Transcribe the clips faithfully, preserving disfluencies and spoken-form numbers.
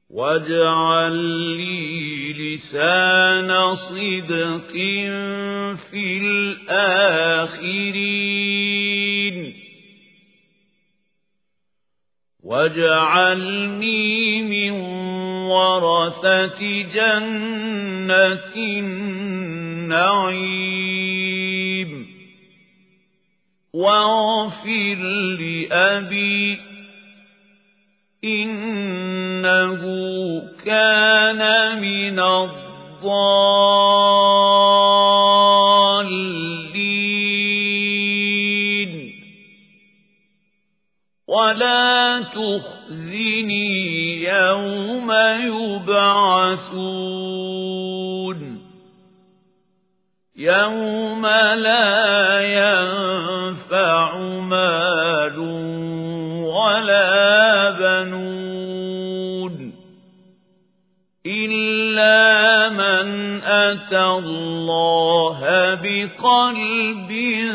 واجعل لي لسان صدق في الآخرين واجعلني من ورثة جنة النعيم واغفر لأبي إنه كان من الضالين ولا تخزني يوم يبعثون يوم لا ينفع مال ولا بنون إلا من أتى الله بقلب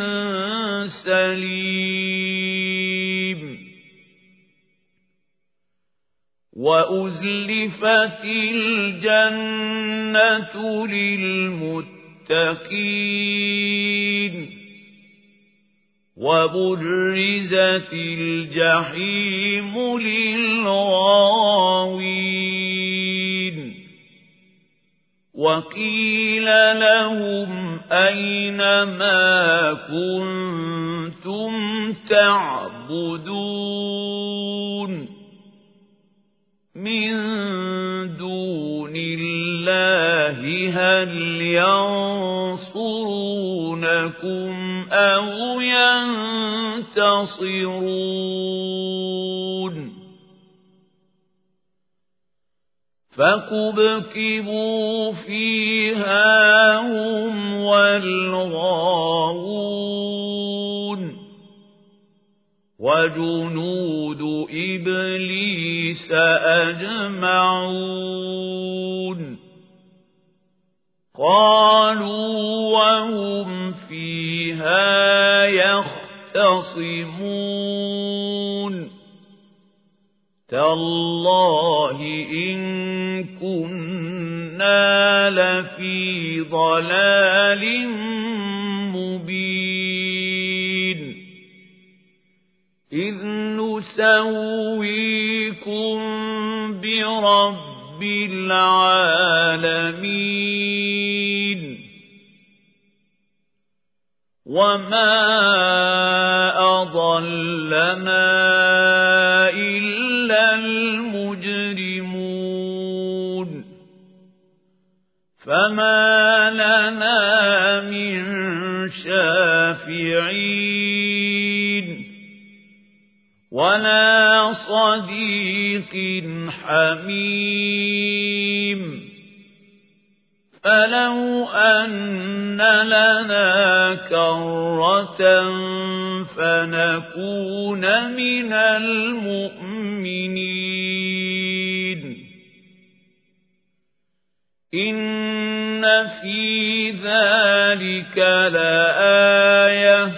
سليم وأزلفت الجنة للمتقين وبرزت الجحيم للغاوين وقيل لهم أين ما كنتم تعبدون من دون الله هل ينصرونكم أو ينتصرون فكبكبوا فيها هم والغاوون وجنود إبليس أجمعون قالوا وهم فيها يختصمون تالله إن كنا لفي ضلال مبين إذ نسويكم برب العالمين وما أضلنا إلا المجرمون فما لنا من شافعين ولا صديق حميم فلو أن لنا كرة فنكون من المؤمنين إن في ذلك لآية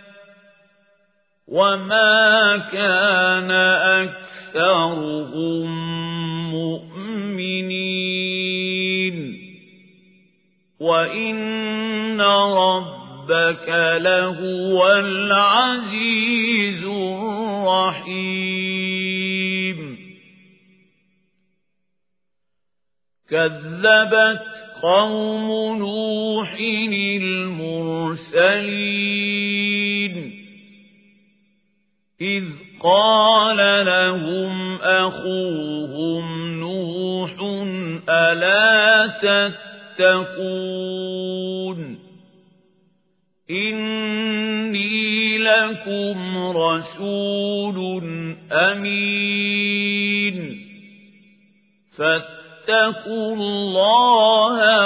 وما كان أكثرهم مؤمنين وإن ربك لهو العزيز الرحيم كذبت قوم نوح المرسلين إذ قال لهم أخوهم نوح ألا تتقون إني لكم رسول أمين فاتقوا الله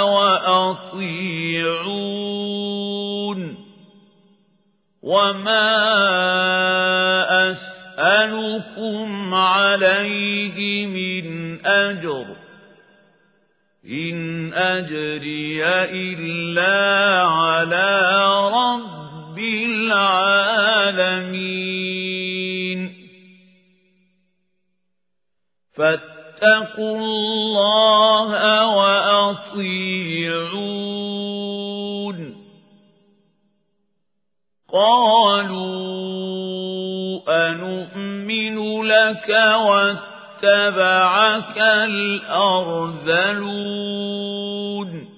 وأطيعون وما أسألكم عليه من أجر إن أجري إلا على رب العالمين فاتقوا الله وأطيعون قالوا أنؤمن لك واتبعك الأرذلون